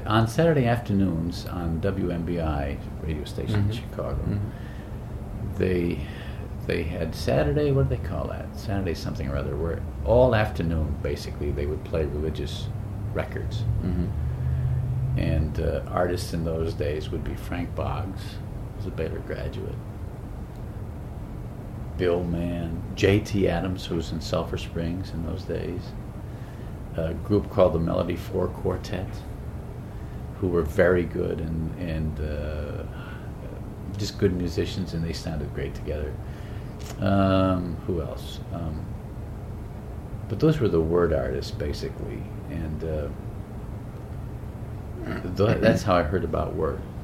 on Saturday afternoons on WMBI radio station in Chicago, they had Saturday, what do they call that? Saturday something or other, where all afternoon, basically, they would play religious records. And artists in those days would be Frank Boggs, who was a Baylor graduate, Bill Mann, J.T. Adams, who was in Sulphur Springs in those days, a group called the Melody Four Quartet, who were very good and just good musicians, and they sounded great together. Who else? But those were the word artists, basically, and that's how I heard about Word.